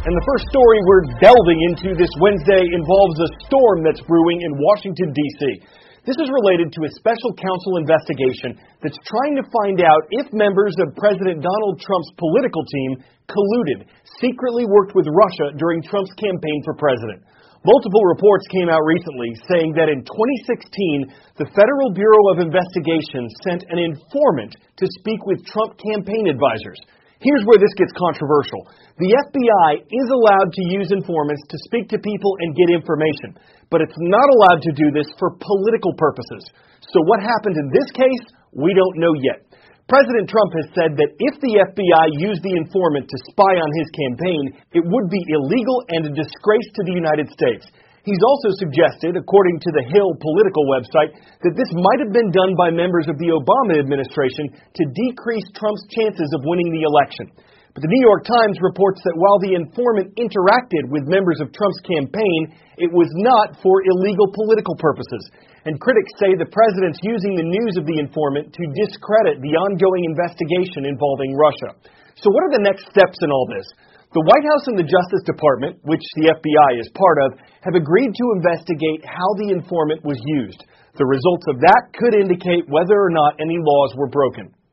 And the first story we're delving into this Wednesday involves a storm that's brewing in Washington, D.C. This is related to a special counsel investigation that's trying to find out if members of President Donald Trump's political team colluded, secretly worked with Russia during Trump's campaign for president. Multiple reports came out recently saying that in 2016, the Federal Bureau of Investigation sent an informant to speak with Trump campaign advisors. Here's where this gets controversial. The FBI is allowed to use informants to speak to people and get information, but it's not allowed to do this for political purposes. So what happened in this case, we don't know yet. President Trump has said that if the FBI used the informant to spy on his campaign, it would be illegal and a disgrace to the United States. He's also suggested, according to the Hill political website, that this might have been done by members of the Obama administration to decrease Trump's chances of winning the election. But the New York Times reports that while the informant interacted with members of Trump's campaign, it was not for illegal political purposes. And critics say the president's using the news of the informant to discredit the ongoing investigation involving Russia. So what are the next steps in all this? The White House and the Justice Department, which the FBI is part of, have agreed to investigate how the informant was used. The results of that could indicate whether or not any laws were broken.